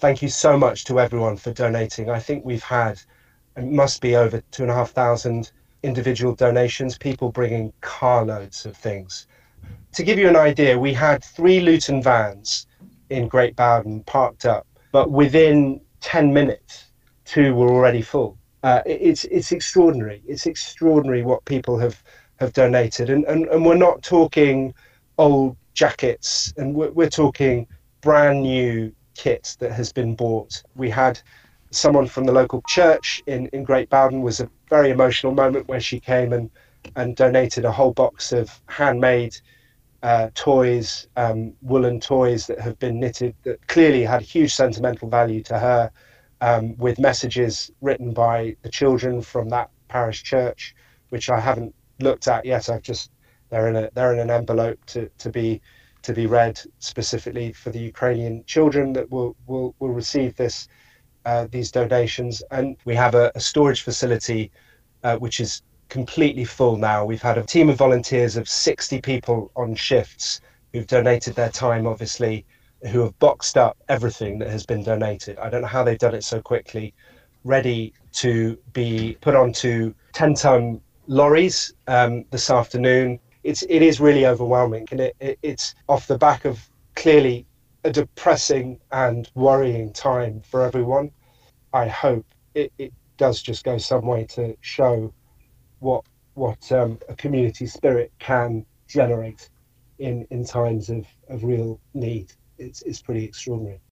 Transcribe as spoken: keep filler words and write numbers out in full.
Thank you so much to everyone for donating. I think we've had, it must be over two and a half thousand individual donations, people bringing carloads of things. To give you an idea, we had three Luton vans in Great Bowden parked up, but within ten minutes, two were already full. Uh, it's it's extraordinary. It's extraordinary what people have have donated, and and, and we're not talking old jackets, and we're, we're talking brand new kit that has been bought. We had someone from the local church in in Great Bowden. Was a very emotional moment where she came and and donated a whole box of handmade uh, toys, um, woolen toys that have been knitted that clearly had huge sentimental value to her, um, with messages written by the children from that parish church, which I haven't looked at yet. I've just they're in a they're in an envelope to to be to be read specifically for the Ukrainian children that will will will receive this uh, these donations. And we have a, a storage facility uh, which is completely full now. We've had a team of volunteers of sixty people on shifts who've donated their time, obviously, who have boxed up everything that has been donated. I don't know how they've done it so quickly, ready to be put onto ten ton lorries um, this afternoon. It's, it is really overwhelming, and it, it, it's off the back of clearly a depressing and worrying time for everyone. I hope it, it does just go some way to show what what um, a community spirit can generate in in times of, of real need. It's it's pretty extraordinary.